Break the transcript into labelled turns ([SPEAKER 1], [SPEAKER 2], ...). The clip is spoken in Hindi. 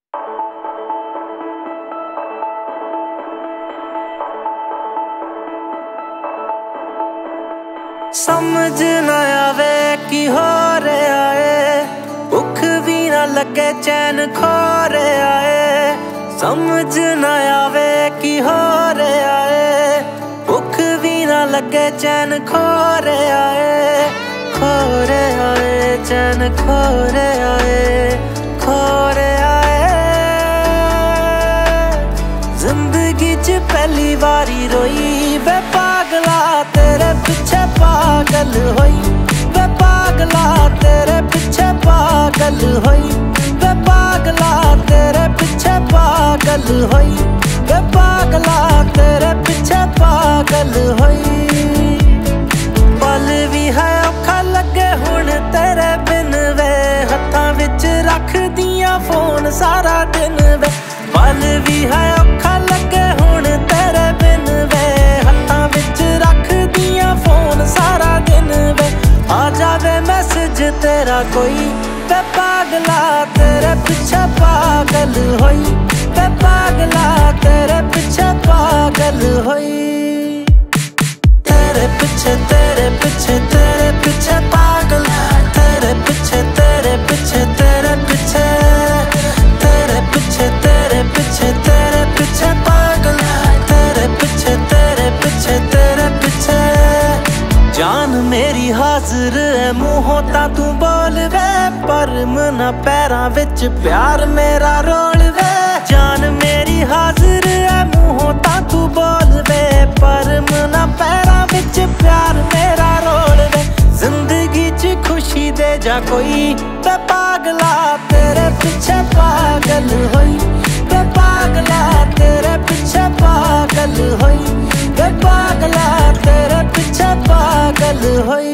[SPEAKER 1] समझ ना आवे की हो रहा है, भुख भी ना लगे चैन खो रहा है। समझ ना आवे की हो रहा है, भुख भी ना लगे चैन खो रहा है। खो रहा है चैन खो रहा है, खो रहा है। जिंदगी च पहली बारी रोई वे पागला, तेरे पीछे पागल होई वे पागला, तेरे पीछे पागल होई वे पागला, तेरे पीछे पागल होई वे पागला, तेरे पीछे पागल होई। पल भी है औखा लगे हुण तेरे बिन वे, हत्थां विच रख दियां फोन सारा दिन वे। पल भी है औखा लगे हुण तेरे बिन वे, हत्थां विच रख दियां फोन सारा दिन वे। आ जावे मैसेज तेरा कोई वे पागला, तेरे पीछे पागल होई वे पागला, तेरे पीछे पागल होई। तेरे पीछे तेरे पीछे तेरे पीछे पागल, तेरे पीछे तेरे पीछे तेरे पीछे, तेरे पीछे तेरे पीछे तेरे पीछे पागल, तेरे पीछे तेरे पीछे तेरे पीछे। जान मेरी हाजिर है मुंहों ता तू बोल वे, पर मना पैरां विच प्यार मेरा रोल वे। जान मेरी हाजिर है मुंहों ता तू बोल वे, पर मना पैरां विच प्यार मेरा रोल वे। जिंदगी च खुशी दे जा कोई वे पागला, तेरे पीछे पागल होई वे पागला, तेरे पीछे पागल होई वे पागला, तेरे पीछे पागल होई।